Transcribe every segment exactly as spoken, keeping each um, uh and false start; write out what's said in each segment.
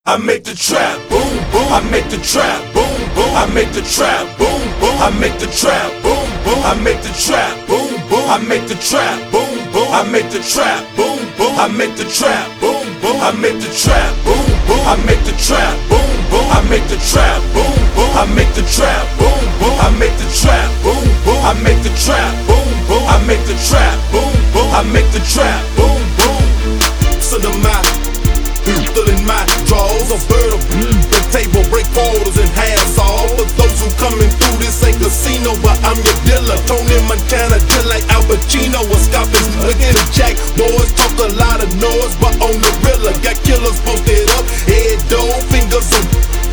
I make the trap boom boom. I make the trap boom boom. I make the trap boom boom. I make the trap boom boom. I make the trap boom boom. I make the trap boom boom. I make the trap boom boom. I make the trap boom boom. I make the trap boom boom. I make the trap boom boom. I make the trap boom boom. I make the trap boom boom. I make the trap boom boom. I make the trap boom boom. I make the trap boom boom. I make the trap boom boom. So the my still in my drawers, a bird of the table, break quarters and halves all. For those who coming through this ain't casino, but I'm your dealer. Tony Montana, just like Al Pacino. A Scarface, looking at Jack. Boys talk a lot of noise, but on the real, got killers posted up, head dough, fingers on.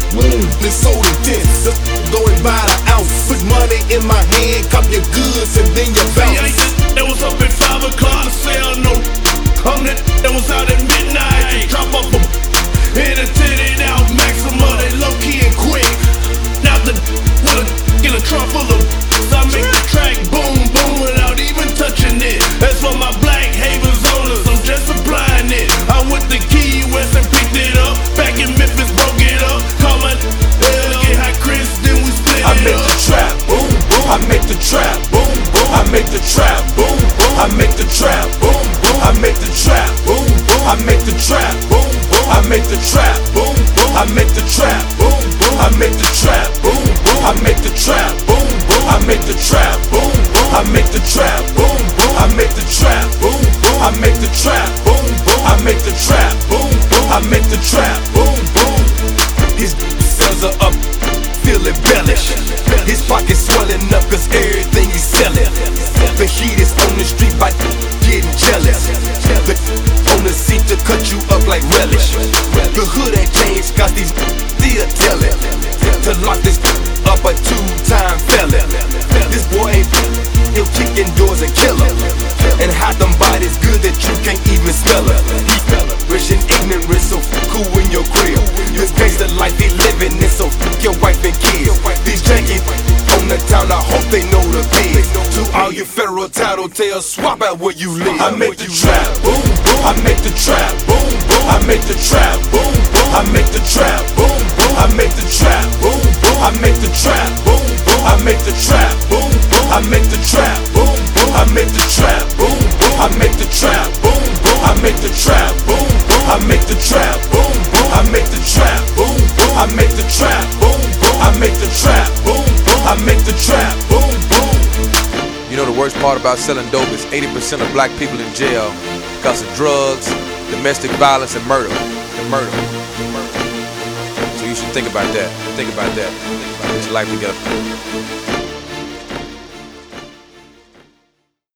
It's so intense, just going by the ounce. Put money in my hand, cop your goods and then you bounce. That was up at five o'clock, sell no. I'm that that was out at midnight. Drop up a hit and sit it out, maximum. They low key and quick. Now the with a in a trunk full of. So I make the track boom boom without even touching it. That's for my black havens owners. I'm just supplying it. I went to Key West and picked it up. Back in Memphis, broke it up. Call my hell, get high Chris, then we split it I make up. the trap boom boom. I make the trap boom boom. I make the trap boom boom. I make the trap boom boom. I make the trap boom boom. I make the trap boom boom. I make the trap boom boom. I make the trap boom boom. I make the trap boom boom. I make the trap boom boom. I make the trap boom boom. I make the trap boom boom. I make the trap boom boom. I make the trap boom boom. I make the trap boom boom. I make the trap boom boom. His sales are up, feel embellished. His pockets swelling up cause everything he's selling. The heat is on the street by getting jealous. The on the seat to cut you up like relish. The hood ain't changed cause these still tellin'. To lock this up a two-time felon. This boy ain't he'll kick in doors and kill him. And hide them bodies good that you can't even smell her. Rich and ignorant, so cool in your crib. This gangsta life he living in, so fuck your wife and kids. These jankies on the town, I hope they know the biz. To all you federal title tales, swap out where you live. I make the trap boom boom. I make the trap boom boom. I make the trap boom boom. I make the trap boom boom. I make the trap boom boom. I make the trap boom boom. I make the trap boom boom. I make the trap boom boom. I make the trap boom boom. I make the trap boom boom. I make the trap boom boom. I make the trap boom boom. I make the trap boom boom. I make the trap boom boom. I make the trap boom boom. I make the trap boom boom. You know the worst part about selling dope is eighty percent of black people in jail because of drugs, domestic violence, and murder. And murder. So you should think about that. Think about that. Think about it. Get your life together.